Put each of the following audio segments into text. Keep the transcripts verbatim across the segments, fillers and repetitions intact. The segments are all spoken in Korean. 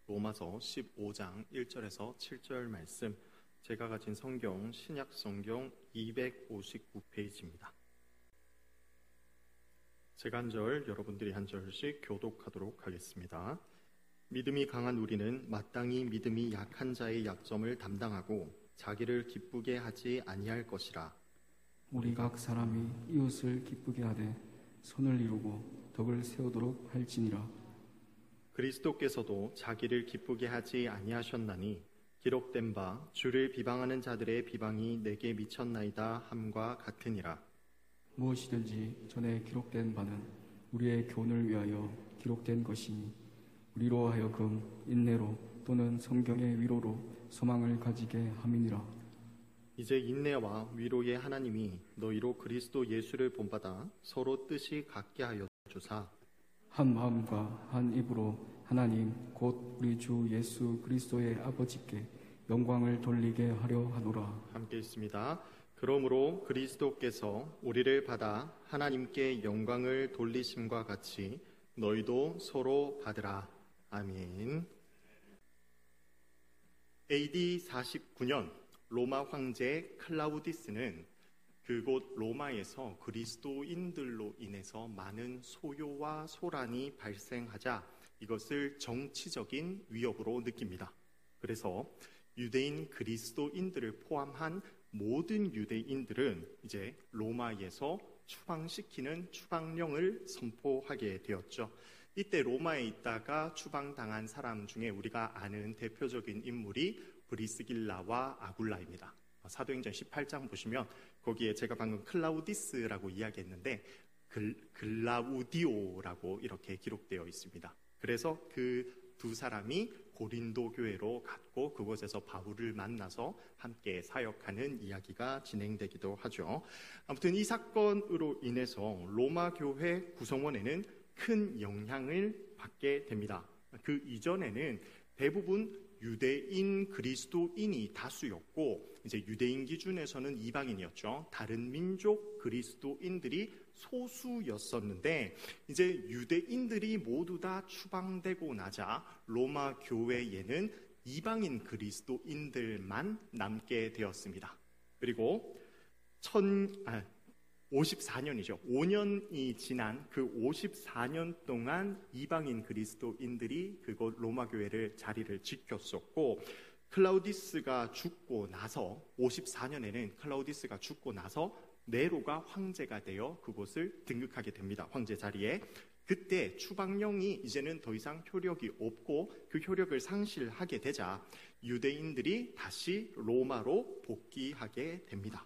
로마서 십오 장 일 절에서 칠 절 말씀, 제가 가진 성경 신약 성경 이백오십구 페이지입니다. 제가 한 절, 여러분들이 한 절씩 교독하도록 하겠습니다. 믿음이 강한 우리는 마땅히 믿음이 약한 자의 약점을 담당하고 자기를 기쁘게 하지 아니할 것이라. 우리 각 사람이 이웃을 기쁘게 하되 손을 이루고 덕을 세우도록 할지니라. 그리스도께서도 자기를 기쁘게 하지 아니하셨나니 기록된 바 주를 비방하는 자들의 비방이 내게 미쳤나이다 함과 같으니라. 무엇이든지 전에 기록된 바는 우리의 교훈을 위하여 기록된 것이니 우리로 하여금 인내로 또는 성경의 위로로 소망을 가지게 함이니라. 이제 인내와 위로의 하나님이 너희로 그리스도 예수를 본받아 서로 뜻이 같게 하여 주사 한 마음과 한 입으로 하나님 곧 우리 주 예수 그리스도의 아버지께 영광을 돌리게 하려 하노라. 함께 있습니다. 그러므로 그리스도께서 우리를 받아 하나님께 영광을 돌리심과 같이 너희도 서로 받으라. 아멘. 에이디 사십구 년 로마 황제 클라우디스는 그곳 로마에서 그리스도인들로 인해서 많은 소요와 소란이 발생하자 이것을 정치적인 위협으로 느낍니다. 그래서 유대인 그리스도인들을 포함한 모든 유대인들은 이제 로마에서 추방시키는 추방령을 선포하게 되었죠. 이때 로마에 있다가 추방당한 사람 중에 우리가 아는 대표적인 인물이 브리스길라와 아굴라입니다. 사도행전 십팔 장 보시면 거기에 제가 방금 클라우디스라고 이야기했는데 글, 글라우디오라고 이렇게 기록되어 있습니다. 그래서 그 두 사람이 고린도 교회로 갔고 그곳에서 바울을 만나서 함께 사역하는 이야기가 진행되기도 하죠. 아무튼 이 사건으로 인해서 로마 교회 구성원에는 큰 영향을 받게 됩니다. 그 이전에는 대부분 유대인 그리스도인이 다수였고 이제 유대인 기준에서는 이방인이었죠. 다른 민족 그리스도인들이 소수였었는데 이제 유대인들이 모두 다 추방되고 나자 로마 교회에는 이방인 그리스도인들만 남게 되었습니다. 그리고 천 아, 오십사 년이죠. 오 년이 지난 그 오십사 년 동안 이방인 그리스도인들이 그곳 로마 교회를 자리를 지켰었고 클라우디스가 죽고 나서 오십사 년에는 클라우디스가 죽고 나서 네로가 황제가 되어 그곳을 등극하게 됩니다. 황제 자리에. 그때 추방령이 이제는 더 이상 효력이 없고 그 효력을 상실하게 되자 유대인들이 다시 로마로 복귀하게 됩니다.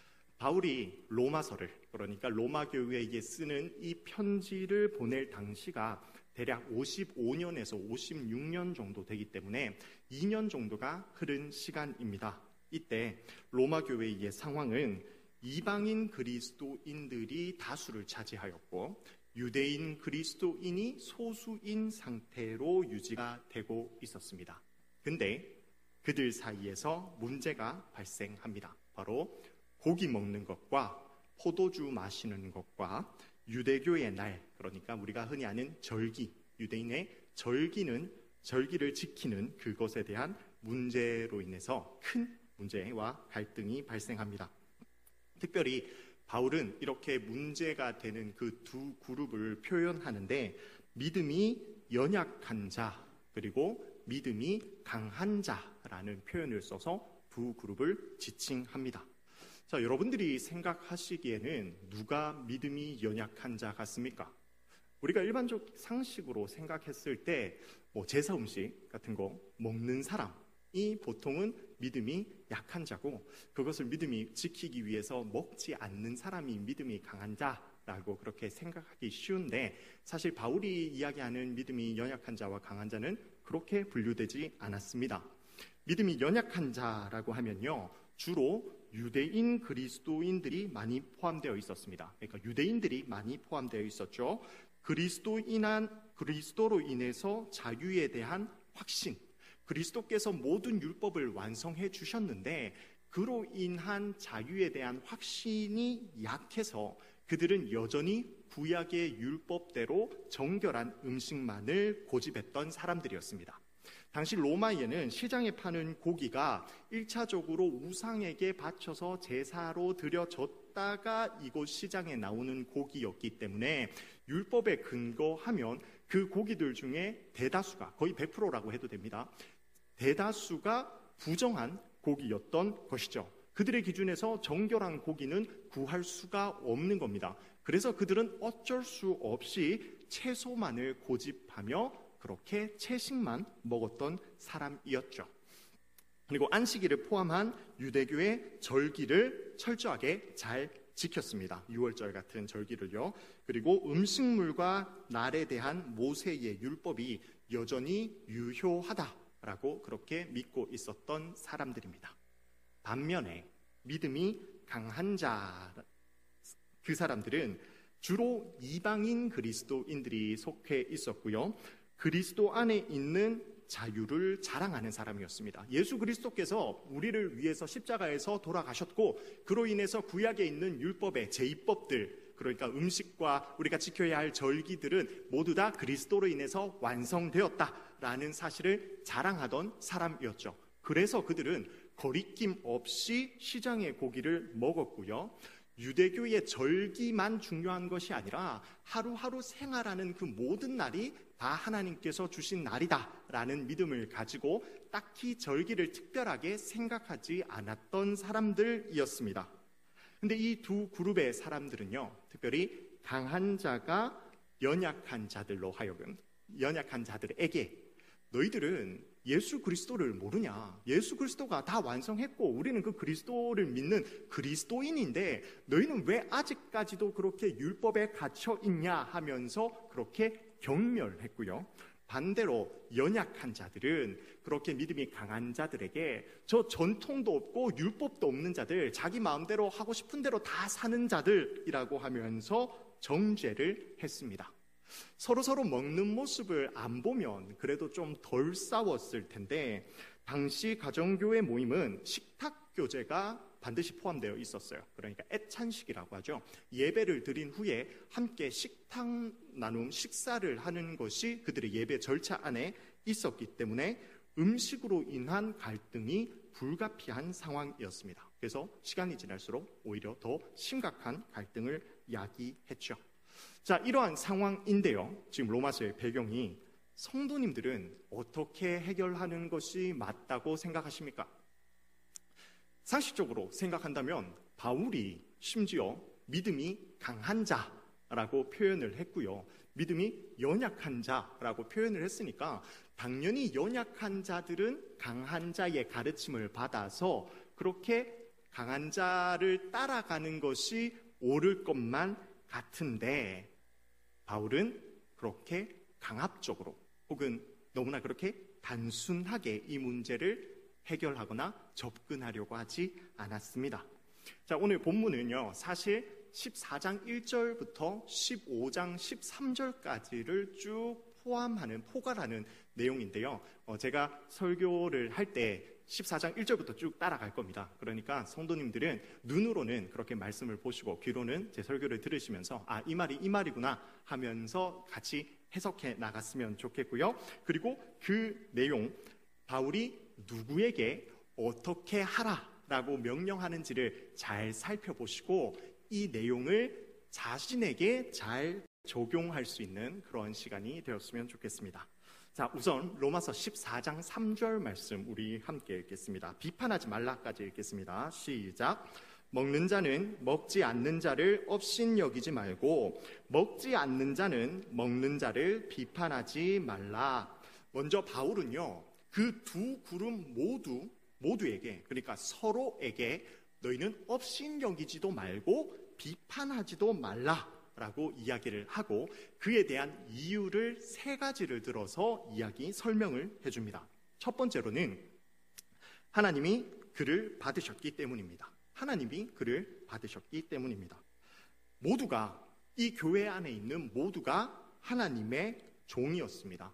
바울이 로마서를, 그러니까 로마 교회에게 쓰는 이 편지를 보낼 당시가 대략 오십오 년에서 오십육 년 정도 되기 때문에 이 년 정도가 흐른 시간입니다. 이때 로마 교회의 상황은 이방인 그리스도인들이 다수를 차지하였고 유대인 그리스도인이 소수인 상태로 유지가 되고 있었습니다. 근데 그들 사이에서 문제가 발생합니다. 바로 고기 먹는 것과 포도주 마시는 것과 유대교의 날, 그러니까 우리가 흔히 아는 절기, 유대인의 절기는 절기를 지키는 그것에 대한 문제로 인해서 큰 문제와 갈등이 발생합니다. 특별히 바울은 이렇게 문제가 되는 그 두 그룹을 표현하는데 믿음이 연약한 자 그리고 믿음이 강한 자라는 표현을 써서 두 그룹을 지칭합니다. 자, 여러분들이 생각하시기에는 누가 믿음이 연약한 자 같습니까? 우리가 일반적 상식으로 생각했을 때 뭐 제사 음식 같은 거 먹는 사람이 보통은 믿음이 약한 자고 그것을 믿음이 지키기 위해서 먹지 않는 사람이 믿음이 강한 자라고 그렇게 생각하기 쉬운데 사실 바울이 이야기하는 믿음이 연약한 자와 강한 자는 그렇게 분류되지 않았습니다. 믿음이 연약한 자라고 하면요 주로 유대인 그리스도인들이 많이 포함되어 있었습니다. 그러니까 유대인들이 많이 포함되어 있었죠. 그리스도인한 그리스도로 인해서 자유에 대한 확신, 그리스도께서 모든 율법을 완성해 주셨는데 그로 인한 자유에 대한 확신이 약해서 그들은 여전히 구약의 율법대로 정결한 음식만을 고집했던 사람들이었습니다. 당시 로마에는 시장에 파는 고기가 일차적으로 우상에게 바쳐서 제사로 드려졌다가 이곳 시장에 나오는 고기였기 때문에 율법에 근거하면 그 고기들 중에 대다수가, 거의 백 퍼센트라고 해도 됩니다. 대다수가 부정한 고기였던 것이죠. 그들의 기준에서 정결한 고기는 구할 수가 없는 겁니다. 그래서 그들은 어쩔 수 없이 채소만을 고집하며 그렇게 채식만 먹었던 사람이었죠. 그리고 안식일을 포함한 유대교의 절기를 철저하게 잘 지켰습니다. 유월절 같은 절기를요. 그리고 음식물과 날에 대한 모세의 율법이 여전히 유효하다라고 그렇게 믿고 있었던 사람들입니다. 반면에 믿음이 강한 자, 그 사람들은 주로 이방인 그리스도인들이 속해 있었고요. 그리스도 안에 있는 자유를 자랑하는 사람이었습니다. 예수 그리스도께서 우리를 위해서 십자가에서 돌아가셨고 그로 인해서 구약에 있는 율법의 제이법들, 그러니까 음식과 우리가 지켜야 할 절기들은 모두 다 그리스도로 인해서 완성되었다라는 사실을 자랑하던 사람이었죠. 그래서 그들은 거리낌 없이 시장의 고기를 먹었고요. 유대교의 절기만 중요한 것이 아니라 하루하루 생활하는 그 모든 날이 다 하나님께서 주신 날이다라는 믿음을 가지고 딱히 절기를 특별하게 생각하지 않았던 사람들이었습니다. 근데 이 두 그룹의 사람들은요, 특별히 강한 자가 연약한 자들로 하여금, 연약한 자들에게 너희들은 예수 그리스도를 모르냐? 예수 그리스도가 다 완성했고 우리는 그 그리스도를 믿는 그리스도인인데 너희는 왜 아직까지도 그렇게 율법에 갇혀 있냐 하면서 그렇게 경멸했고요. 반대로 연약한 자들은 그렇게 믿음이 강한 자들에게 저 전통도 없고 율법도 없는 자들, 자기 마음대로 하고 싶은 대로 다 사는 자들이라고 하면서 정죄를 했습니다. 서로 서로 먹는 모습을 안 보면 그래도 좀 덜 싸웠을 텐데 당시 가정교회 모임은 식탁 교제가 반드시 포함되어 있었어요. 그러니까 애찬식이라고 하죠. 예배를 드린 후에 함께 식탁 나눔, 식사를 하는 것이 그들의 예배 절차 안에 있었기 때문에 음식으로 인한 갈등이 불가피한 상황이었습니다. 그래서 시간이 지날수록 오히려 더 심각한 갈등을 야기했죠. 자, 이러한 상황인데요. 지금 로마서의 배경이 성도님들은 어떻게 해결하는 것이 맞다고 생각하십니까? 상식적으로 생각한다면 바울이 심지어 믿음이 강한 자라고 표현을 했고요. 믿음이 연약한 자라고 표현을 했으니까 당연히 연약한 자들은 강한 자의 가르침을 받아서 그렇게 강한 자를 따라가는 것이 옳을 것만 같은데 바울은 그렇게 강압적으로 혹은 너무나 그렇게 단순하게 이 문제를 해결하거나 접근하려고 하지 않았습니다. 자, 오늘 본문은요, 사실 십사 장 일 절부터 십오 장 십삼 절까지를 쭉 포함하는, 포괄하는 내용인데요. 어, 제가 설교를 할 때 십사 장 일 절부터 쭉 따라갈 겁니다. 그러니까 성도님들은 눈으로는 그렇게 말씀을 보시고 귀로는 제 설교를 들으시면서 아, 이 말이 이 말이구나 하면서 같이 해석해 나갔으면 좋겠고요. 그리고 그 내용, 바울이 누구에게 어떻게 하라라고 명령하는지를 잘 살펴보시고 이 내용을 자신에게 잘 적용할 수 있는 그런 시간이 되었으면 좋겠습니다. 자, 우선 로마서 십사 장 삼 절 말씀 우리 함께 읽겠습니다. 비판하지 말라까지 읽겠습니다. 시작. 먹는 자는 먹지 않는 자를 업신여기지 말고 먹지 않는 자는 먹는 자를 비판하지 말라. 먼저 바울은요, 그 두 그룹 모두 모두에게, 그러니까 서로에게 너희는 업신여기지도 말고 비판하지도 말라라고 이야기를 하고 그에 대한 이유를 세 가지를 들어서 이야기 설명을 해줍니다. 첫 번째로는 하나님이 그를 받으셨기 때문입니다. 하나님이 그를 받으셨기 때문입니다. 모두가, 이 교회 안에 있는 모두가 하나님의 종이었습니다.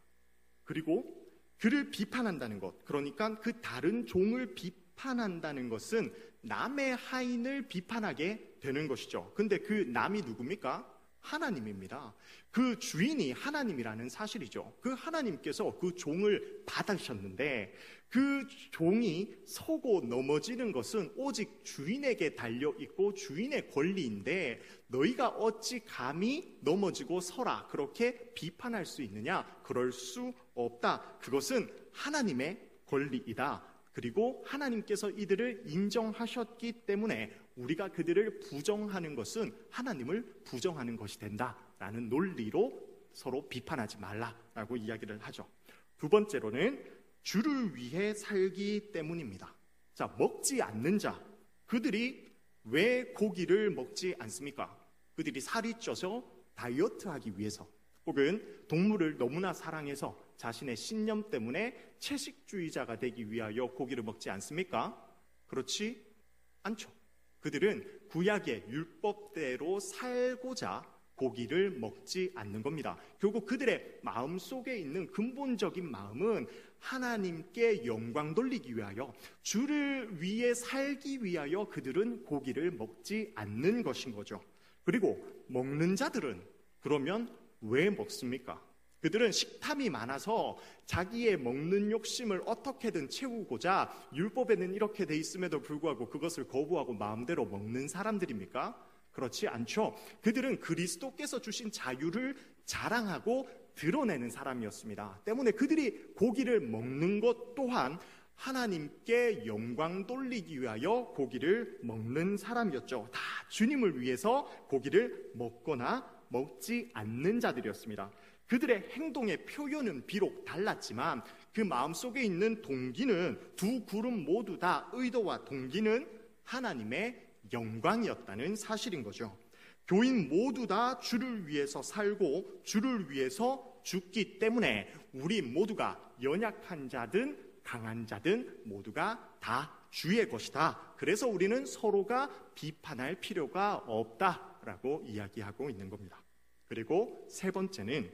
그리고 그를 비판한다는 것, 그러니까 그 다른 종을 비판한다는 것은 남의 하인을 비판하게 되는 것이죠. 근데 그 남이 누굽니까? 하나님입니다. 그 주인이 하나님이라는 사실이죠. 그 하나님께서 그 종을 받으셨는데 그 종이 서고 넘어지는 것은 오직 주인에게 달려있고 주인의 권리인데 너희가 어찌 감히 넘어지고 서라 그렇게 비판할 수 있느냐? 그럴 수 없다. 그것은 하나님의 권리이다. 그리고 하나님께서 이들을 인정하셨기 때문에 우리가 그들을 부정하는 것은 하나님을 부정하는 것이 된다라는 논리로 서로 비판하지 말라라고 이야기를 하죠. 두 번째로는 주를 위해 살기 때문입니다. 자, 먹지 않는 자, 그들이 왜 고기를 먹지 않습니까? 그들이 살이 쪄서 다이어트하기 위해서, 혹은 동물을 너무나 사랑해서 자신의 신념 때문에 채식주의자가 되기 위하여 고기를 먹지 않습니까? 그렇지 않죠. 그들은 구약의 율법대로 살고자 고기를 먹지 않는 겁니다. 결국 그들의 마음속에 있는 근본적인 마음은 하나님께 영광 돌리기 위하여, 주를 위해 살기 위하여 그들은 고기를 먹지 않는 것인 거죠. 그리고 먹는 자들은 그러면 왜 먹습니까? 그들은 식탐이 많아서 자기의 먹는 욕심을 어떻게든 채우고자 율법에는 이렇게 돼 있음에도 불구하고 그것을 거부하고 마음대로 먹는 사람들입니까? 그렇지 않죠. 그들은 그리스도께서 주신 자유를 자랑하고 드러내는 사람이었습니다. 때문에 그들이 고기를 먹는 것 또한 하나님께 영광 돌리기 위하여 고기를 먹는 사람이었죠. 다 주님을 위해서 고기를 먹거나 먹지 않는 자들이었습니다. 그들의 행동의 표현은 비록 달랐지만 그 마음속에 있는 동기는, 두 그룹 모두 다 의도와 동기는 하나님의 영광이었다는 사실인 거죠. 교인 모두 다 주를 위해서 살고 주를 위해서 죽기 때문에 우리 모두가 연약한 자든 강한 자든 모두가 다 주의 것이다. 그래서 우리는 서로가 비판할 필요가 없다라고 이야기하고 있는 겁니다. 그리고 세 번째는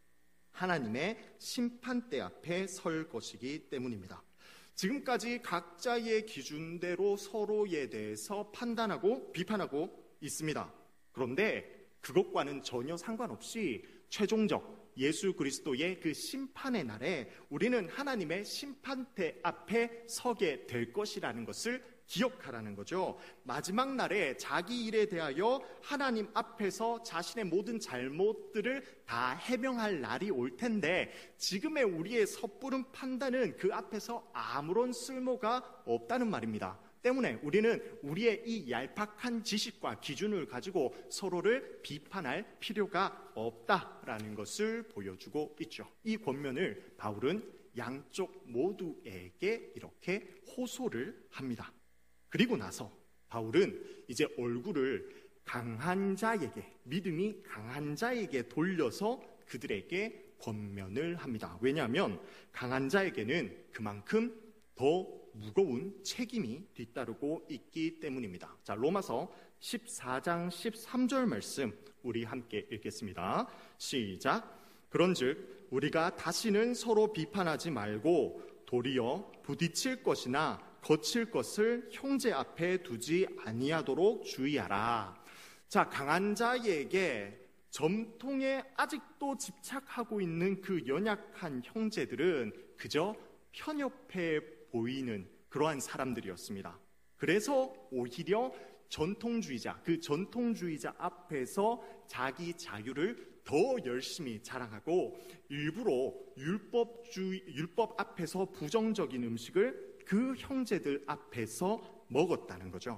하나님의 심판대 앞에 설 것이기 때문입니다. 지금까지 각자의 기준대로 서로에 대해서 판단하고 비판하고 있습니다. 그런데 그것과는 전혀 상관없이 최종적 예수 그리스도의 그 심판의 날에 우리는 하나님의 심판대 앞에 서게 될 것이라는 것을 기억하라는 거죠. 마지막 날에 자기 일에 대하여 하나님 앞에서 자신의 모든 잘못들을 다 해명할 날이 올 텐데 지금의 우리의 섣부른 판단은 그 앞에서 아무런 쓸모가 없다는 말입니다. 때문에 우리는 우리의 이 얄팍한 지식과 기준을 가지고 서로를 비판할 필요가 없다라는 것을 보여주고 있죠. 이 권면을 바울은 양쪽 모두에게 이렇게 호소를 합니다. 그리고 나서 바울은 이제 얼굴을 강한 자에게, 믿음이 강한 자에게 돌려서 그들에게 권면을 합니다. 왜냐하면 강한 자에게는 그만큼 더 무거운 책임이 뒤따르고 있기 때문입니다. 자, 로마서 십사 장 십삼 절 말씀 우리 함께 읽겠습니다. 시작. 그런즉 우리가 다시는 서로 비판하지 말고 도리어 부딪힐 것이나 거칠 것을 형제 앞에 두지 아니하도록 주의하라. 자, 강한 자에게 점통에 아직도 집착하고 있는 그 연약한 형제들은 그저 편협해 보이는 그러한 사람들이었습니다. 그래서 오히려 전통주의자, 그 전통주의자 앞에서 자기 자유를 더 열심히 자랑하고 일부러 율법주의, 율법 앞에서 부정적인 음식을 그 형제들 앞에서 먹었다는 거죠.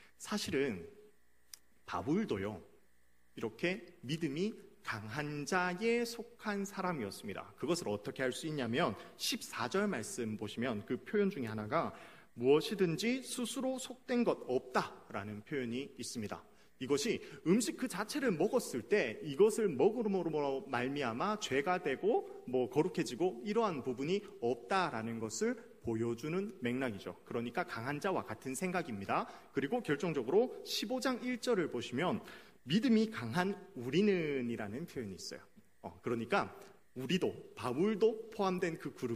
사실은 바울도요, 이렇게 믿음이 강한 자에 속한 사람이었습니다. 그것을 어떻게 할 수 있냐면 십사 절 말씀 보시면 그 표현 중에 하나가 무엇이든지 스스로 속된 것 없다라는 표현이 있습니다. 이것이 음식 그 자체를 먹었을 때 이것을 먹음으로 말미암아 죄가 되고 뭐 거룩해지고 이러한 부분이 없다라는 것을 보여주는 맥락이죠. 그러니까 강한 자와 같은 생각입니다. 그리고 결정적으로 십오 장 일 절을 보시면 믿음이 강한 우리는 이라는 표현이 있어요. 어, 그러니까 우리도, 바울도 포함된 그 그룹이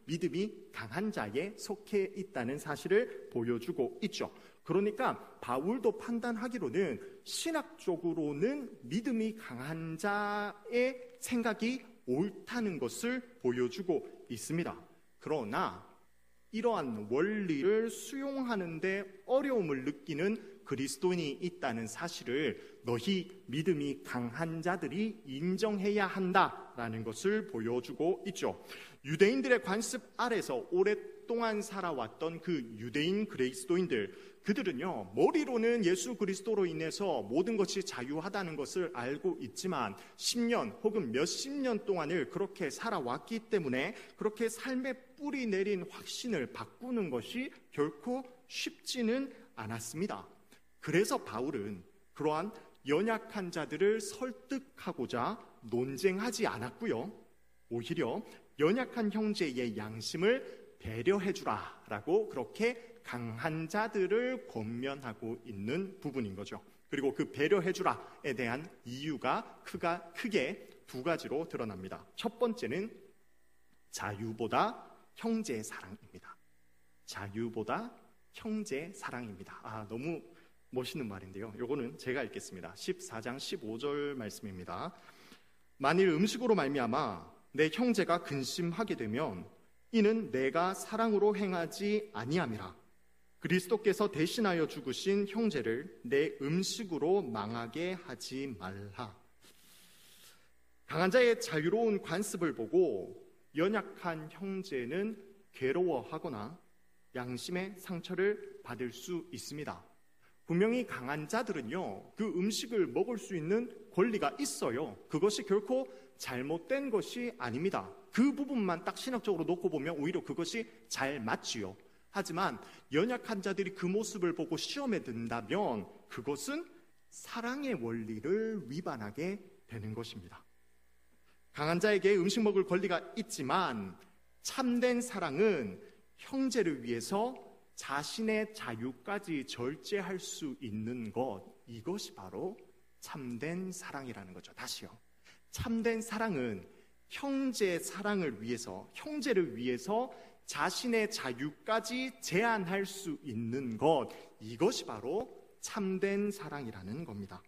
믿음이 강한 자에 속해 있다는 사실을 보여주고 있죠. 그러니까 바울도 판단하기로는 신학적으로는 믿음이 강한 자의 생각이 옳다는 것을 보여주고 있습니다. 그러나 이러한 원리를 수용하는 데 어려움을 느끼는 그리스도인이 있다는 사실을 너희 믿음이 강한 자들이 인정해야 한다라는 것을 보여주고 있죠. 유대인들의 관습 아래서 오랫동안 살아왔던 그 유대인 그리스도인들, 그들은요 머리로는 예수 그리스도로 인해서 모든 것이 자유하다는 것을 알고 있지만 십 년 혹은 몇십 년 동안을 그렇게 살아왔기 때문에 그렇게 삶에 뿌리 내린 확신을 바꾸는 것이 결코 쉽지는 않았습니다. 그래서 바울은 그러한 연약한 자들을 설득하고자 논쟁하지 않았고요, 오히려 연약한 형제의 양심을 배려해주라 라고 그렇게 강한 자들을 권면하고 있는 부분인 거죠. 그리고 그 배려해주라에 대한 이유가 크가, 크게 두 가지로 드러납니다. 첫 번째는 자유보다 형제 사랑입니다. 자유보다 형제 사랑입니다. 아, 너무 멋있는 말인데요. 요거는 제가 읽겠습니다. 십사 장 십오 절 말씀입니다. 만일 음식으로 말미암아 내 형제가 근심하게 되면 이는 내가 사랑으로 행하지 아니함이라. 그리스도께서 대신하여 죽으신 형제를 내 음식으로 망하게 하지 말라. 강한 자의 자유로운 관습을 보고 연약한 형제는 괴로워하거나 양심의 상처를 받을 수 있습니다. 분명히 강한 자들은요, 그 음식을 먹을 수 있는 권리가 있어요. 그것이 결코 잘못된 것이 아닙니다. 그 부분만 딱 신학적으로 놓고 보면 오히려 그것이 잘 맞지요. 하지만 연약한 자들이 그 모습을 보고 시험에 든다면 그것은 사랑의 원리를 위반하게 되는 것입니다. 강한 자에게 음식 먹을 권리가 있지만 참된 사랑은 형제를 위해서 자신의 자유까지 절제할 수 있는 것, 이것이 바로 참된 사랑이라는 거죠. 다시요. 참된 사랑은 형제 사랑을 위해서, 형제를 위해서 자신의 자유까지 제한할 수 있는 것, 이것이 바로 참된 사랑이라는 겁니다.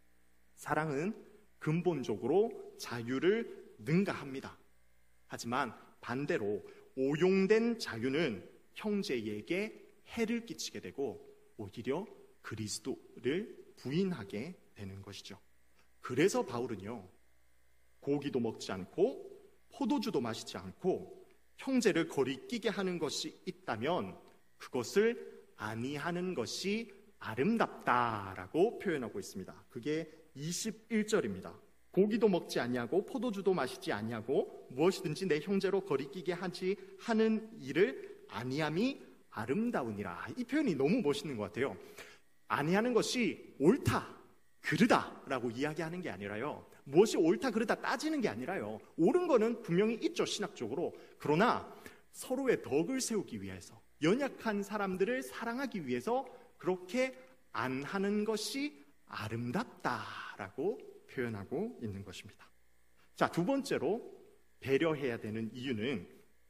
사랑은 근본적으로 자유를 능가합니다. 하지만 반대로 오용된 자유는 형제에게 해를 끼치게 되고 오히려 그리스도를 부인하게 되는 것이죠. 그래서 바울은요, 고기도 먹지 않고 포도주도 마시지 않고 형제를 거리끼게 하는 것이 있다면 그것을 아니하는 것이 아름답다라고 표현하고 있습니다. 그게 이십일 절입니다. 고기도 먹지 아니하고 포도주도 마시지 아니하고 무엇이든지 내 형제로 거리끼게 하지 하는 일을 아니함이 아름다우니라. 이 표현이 너무 멋있는 것 같아요. 아니하는 것이 옳다, 그르다라고 이야기하는 게 아니라요, 무엇이 옳다 그르다 따지는 게 아니라요, 옳은 거는 분명히 있죠, 신학적으로. 그러나 서로의 덕을 세우기 위해서, 연약한 사람들을 사랑하기 위해서 그렇게 안 하는 것이 아름답다라고 표현하고 있는 것입니다. 자, 두 번째로 배려해야 되는 이유는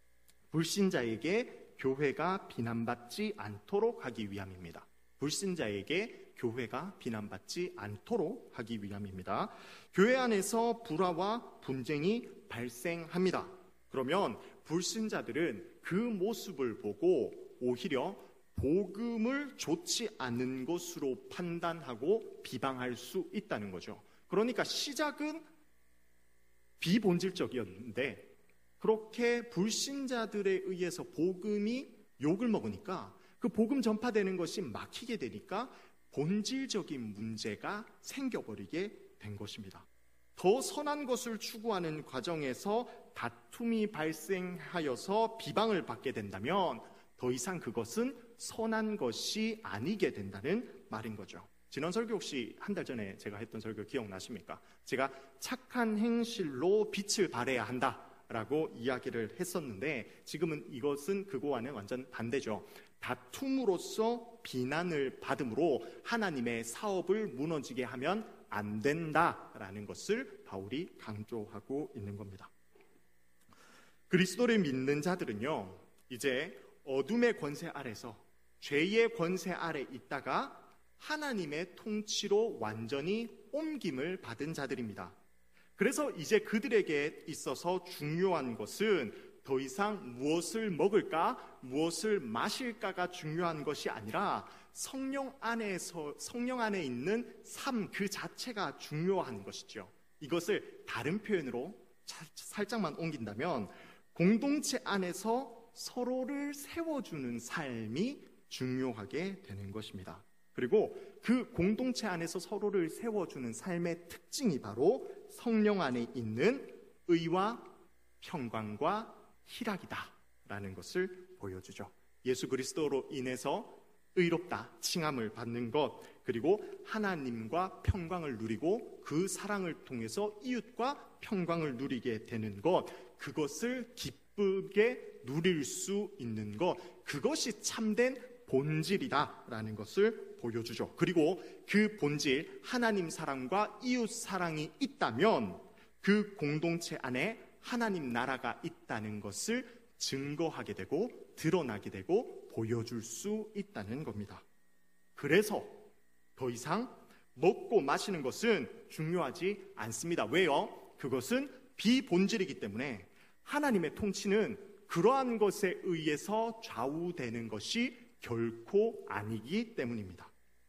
불신자에게 교회가 비난받지 않도록 하기 위함입니다. 불신자에게 교회가 비난받지 않도록 하기 위함입니다. 교회 안에서 불화와 분쟁이 발생합니다. 그러면 불신자들은 그 모습을 보고 오히려 복음을 좋지 않은 것으로 판단하고 비방할 수 있다는 거죠. 그러니까 시작은 비본질적이었는데 그렇게 불신자들에 의해서 복음이 욕을 먹으니까 그 복음 전파되는 것이 막히게 되니까 본질적인 문제가 생겨버리게 된 것입니다. 더 선한 것을 추구하는 과정에서 다툼이 발생하여서 비방을 받게 된다면 더 이상 그것은 선한 것이 아니게 된다는 말인 거죠. 지난 설교 혹시 한 달 전에 제가 했던 설교 기억나십니까? 제가 착한 행실로 빛을 발해야 한다라고 이야기를 했었는데 지금은 이것은 그거와는 완전 반대죠. 다툼으로써 비난을 받음으로 하나님의 사업을 무너지게 하면 안 된다라는 것을 바울이 강조하고 있는 겁니다. 그리스도를 믿는 자들은요, 이제 어둠의 권세 아래서, 죄의 권세 아래 있다가 하나님의 통치로 완전히 옮김을 받은 자들입니다. 그래서 이제 그들에게 있어서 중요한 것은 더 이상 무엇을 먹을까, 무엇을 마실까가 중요한 것이 아니라 성령 안에서, 성령 안에 있는 삶 그 자체가 중요한 것이죠. 이것을 다른 표현으로 살짝만 옮긴다면 공동체 안에서 서로를 세워주는 삶이 중요하게 되는 것입니다. 그리고 그 공동체 안에서 서로를 세워주는 삶의 특징이 바로 성령 안에 있는 의와 평강과 희락이다 라는 것을 보여주죠. 예수 그리스도로 인해서 의롭다 칭함을 받는 것, 그리고 하나님과 평강을 누리고 그 사랑을 통해서 이웃과 평강을 누리게 되는 것, 그것을 기쁘게 누릴 수 있는 것, 그것이 참된 본질이다라는 것을 보여주죠. 그리고 그 본질, 하나님 사랑과 이웃 사랑이 있다면 그 공동체 안에 하나님 나라가 있다는 것을 증거하게 되고 드러나게 되고 보여줄 수 있다는 겁니다. 그래서 더 이상 먹고 마시는 것은 중요하지 않습니다. 왜요? 그것은 비본질이기 때문에 하나님의 통치는 그러한 것에 의해서 좌우되는 것이 결코 아니기 때문입니다.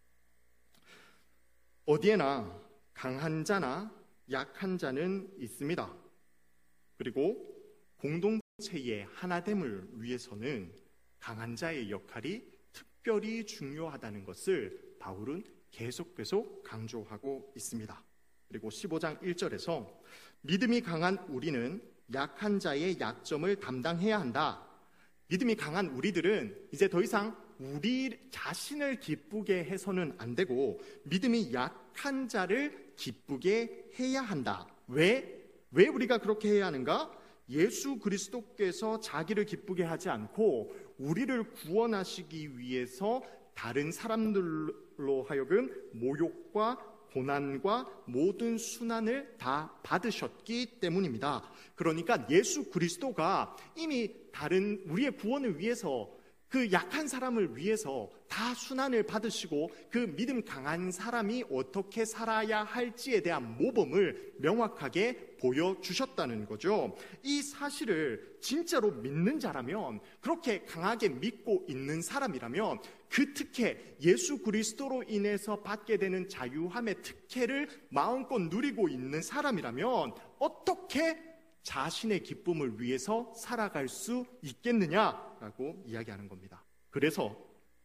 어디에나 강한 자나 약한 자는 있습니다. 그리고 공동체의 하나됨을 위해서는 강한 자의 역할이 특별히 중요하다는 것을 바울은 계속 계속 강조하고 있습니다. 그리고 십오 장 일 절에서 믿음이 강한 우리는 약한 자의 약점을 담당해야 한다. 믿음이 강한 우리들은 이제 더 이상 우리 자신을 기쁘게 해서는 안 되고 믿음이 약한 자를 기쁘게 해야 한다. 왜? 왜 우리가 그렇게 해야 하는가? 예수 그리스도께서 자기를 기쁘게 하지 않고 우리를 구원하시기 위해서 다른 사람들로 하여금 모욕과 고난과 모든 순환을 다 받으셨기 때문입니다. 그러니까 예수 그리스도가 이미 다른 우리의 구원을 위해서 그 약한 사람을 위해서 다 순환을 받으시고 그 믿음 강한 사람이 어떻게 살아야 할지에 대한 모범을 명확하게 보여주셨다는 거죠. 이 사실을 진짜로 믿는 자라면, 그렇게 강하게 믿고 있는 사람이라면 그 특혜, 예수 그리스도로 인해서 받게 되는 자유함의 특혜를 마음껏 누리고 있는 사람이라면 어떻게 자신의 기쁨을 위해서 살아갈 수 있겠느냐라고 이야기하는 겁니다. 그래서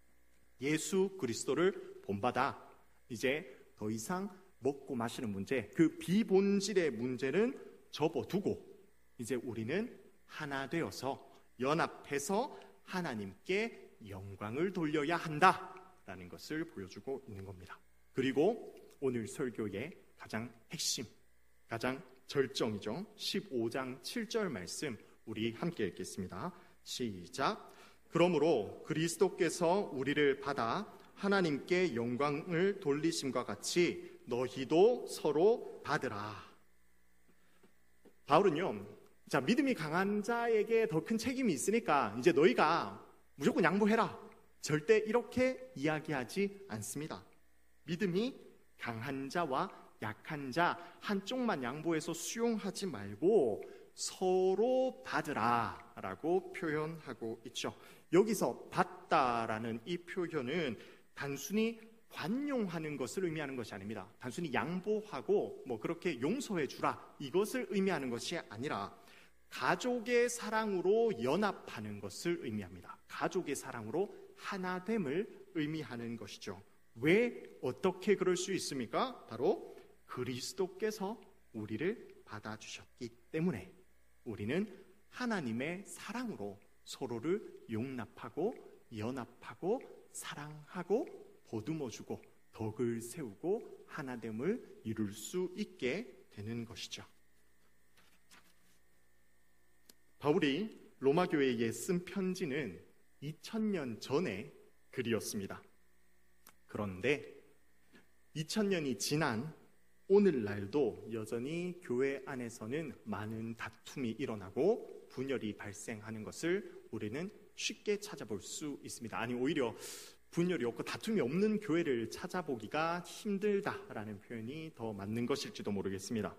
예수 그리스도를 본받아 이제 더 이상 먹고 마시는 문제, 그 비본질의 문제는 접어두고 이제 우리는 하나 되어서 연합해서 하나님께 영광을 돌려야 한다라는 것을 보여주고 있는 겁니다. 그리고 오늘 설교의 가장 핵심, 가장 절정이죠. 십오 장 칠 절 말씀 우리 함께 읽겠습니다. 시작. 그러므로 그리스도께서 우리를 받아 하나님께 영광을 돌리심과 같이 너희도 서로 받으라. 바울은요, 자, 믿음이 강한 자에게 더 큰 책임이 있으니까 이제 너희가 무조건 양보해라, 절대 이렇게 이야기하지 않습니다. 믿음이 강한 자와 약한 자 한쪽만 양보해서 수용하지 말고 서로 받으라 라고 표현하고 있죠. 여기서 받다라는 이 표현은 단순히 관용하는 것을 의미하는 것이 아닙니다. 단순히 양보하고 뭐 그렇게 용서해 주라 이것을 의미하는 것이 아니라 가족의 사랑으로 연합하는 것을 의미합니다. 가족의 사랑으로 하나됨을 의미하는 것이죠. 왜 어떻게 그럴 수 있습니까? 바로 그리스도께서 우리를 받아주셨기 때문에 우리는 하나님의 사랑으로 서로를 용납하고 연합하고 사랑하고 보듬어주고 덕을 세우고 하나됨을 이룰 수 있게 되는 것이죠. 바울이 로마 교회에 쓴 편지는 이천 년 전의 글이었습니다. 그런데 이천 년이 지난 오늘날도 여전히 교회 안에서는 많은 다툼이 일어나고 분열이 발생하는 것을 우리는 쉽게 찾아볼 수 있습니다. 아니 오히려 분열이 없고 다툼이 없는 교회를 찾아보기가 힘들다라는 표현이 더 맞는 것일지도 모르겠습니다.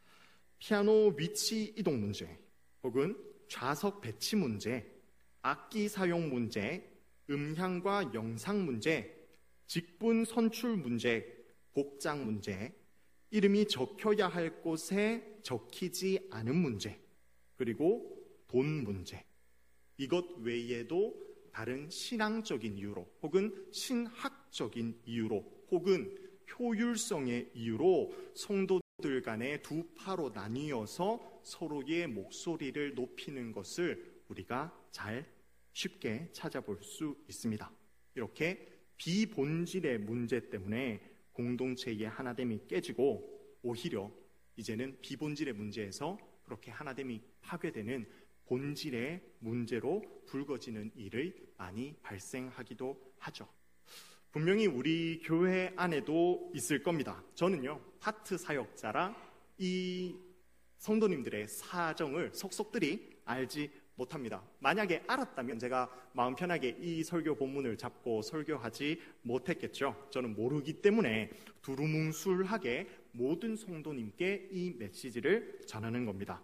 피아노 위치 이동 문제, 혹은 좌석 배치 문제, 악기 사용 문제, 음향과 영상 문제, 직분 선출 문제, 복장 문제, 이름이 적혀야 할 곳에 적히지 않은 문제, 그리고 돈 문제, 이것 외에도 다른 신앙적인 이유로 혹은 신학적인 이유로 혹은 효율성의 이유로 성도들 간에 두 파로 나뉘어서 서로의 목소리를 높이는 것을 우리가 잘 쉽게 찾아볼 수 있습니다. 이렇게 비본질의 문제 때문에 공동체의 하나됨이 깨지고 오히려 이제는 비본질의 문제에서 그렇게 하나됨이 파괴되는 본질의 문제로 불거지는 일이 많이 발생하기도 하죠. 분명히 우리 교회 안에도 있을 겁니다. 저는요, 파트 사역자라 이 성도님들의 사정을 속속들이 알지 못합니다. 만약에 알았다면 제가 마음 편하게 이 설교 본문을 잡고 설교하지 못했겠죠. 저는 모르기 때문에 두루뭉술하게 모든 성도님께 이 메시지를 전하는 겁니다.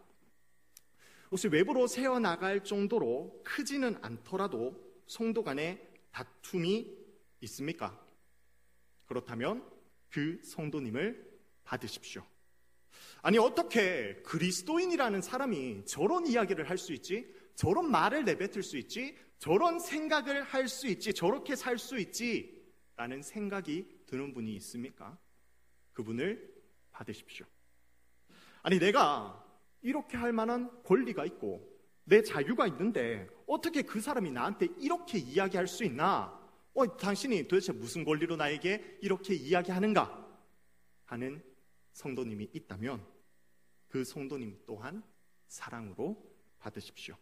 혹시 외부로 새어나갈 정도로 크지는 않더라도 성도 간에 다툼이 있습니까? 그렇다면 그 성도님을 받으십시오. 아니 어떻게 그리스도인이라는 사람이 저런 이야기를 할 수 있지? 저런 말을 내뱉을 수 있지? 저런 생각을 할 수 있지? 저렇게 살 수 있지? 라는 생각이 드는 분이 있습니까? 그분을 받으십시오. 아니 내가 이렇게 할 만한 권리가 있고 내 자유가 있는데 어떻게 그 사람이 나한테 이렇게 이야기할 수 있나? 어, 당신이 도대체 무슨 권리로 나에게 이렇게 이야기하는가? 하는 성도님이 있다면 그 성도님 또한 사랑으로 받으십시오.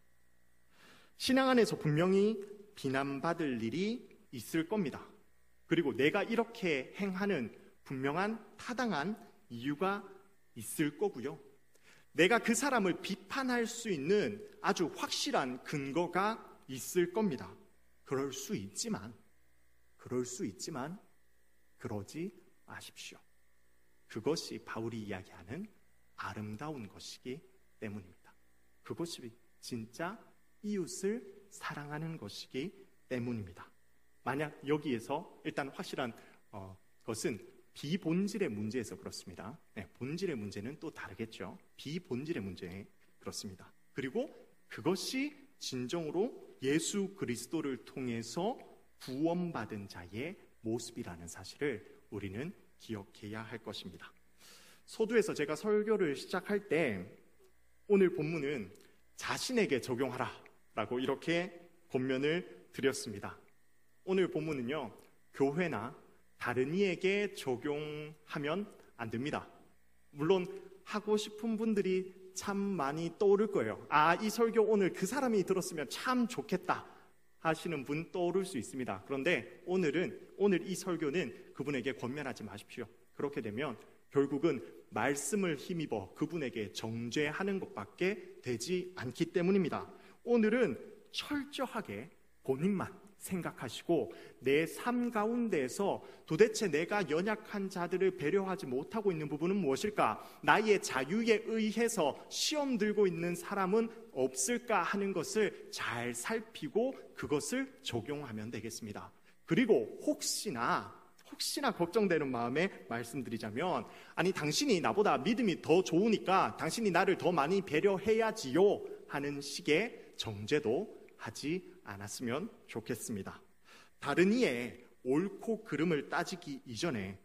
신앙 안에서 분명히 비난받을 일이 있을 겁니다. 그리고 내가 이렇게 행하는 분명한 타당한 이유가 있을 거고요. 내가 그 사람을 비판할 수 있는 아주 확실한 근거가 있을 겁니다. 그럴 수 있지만, 그럴 수 있지만, 그러지 마십시오. 그것이 바울이 이야기하는 아름다운 것이기 때문입니다. 그것이 진짜 이웃을 사랑하는 것이기 때문입니다. 만약 여기에서 일단 확실한 어, 것은 비본질의 문제에서 그렇습니다. 네, 본질의 문제는 또 다르겠죠. 비본질의 문제 그렇습니다. 그리고 그것이 진정으로 예수 그리스도를 통해서 구원받은 자의 모습이라는 사실을 우리는 기억해야 할 것입니다. 소두에서 제가 설교를 시작할 때 오늘 본문은 자신에게 적용하라 라고 이렇게 권면을 드렸습니다. 오늘 본문은요, 교회나 다른 이에게 적용하면 안 됩니다. 물론 하고 싶은 분들이 참 많이 떠오를 거예요. 아, 이 설교 오늘 그 사람이 들었으면 참 좋겠다 하시는 분 떠오를 수 있습니다. 그런데 오늘은 오늘 이 설교는 그분에게 권면하지 마십시오. 그렇게 되면 결국은 말씀을 힘입어 그분에게 정죄하는 것밖에 되지 않기 때문입니다. 오늘은 철저하게 본인만 생각하시고 내 삶 가운데에서 도대체 내가 연약한 자들을 배려하지 못하고 있는 부분은 무엇일까? 나의 자유에 의해서 시험 들고 있는 사람은 없을까 하는 것을 잘 살피고 그것을 적용하면 되겠습니다. 그리고 혹시나 혹시나 걱정되는 마음에 말씀드리자면, 아니 당신이 나보다 믿음이 더 좋으니까 당신이 나를 더 많이 배려해야지요 하는 식의 정죄도 하지 않았으면 좋겠습니다. 다른 이의 옳고 그름을 따지기 이전에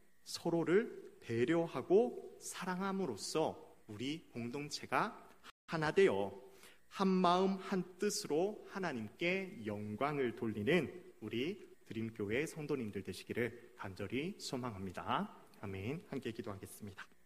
서로를 배려하고 사랑함으로써 우리 공동체가 하나 되어 한 마음 한 뜻으로 하나님께 영광을 돌리는 우리 드림교회 성도님들 되시기를 간절히 소망합니다. 아멘. 함께 기도하겠습니다.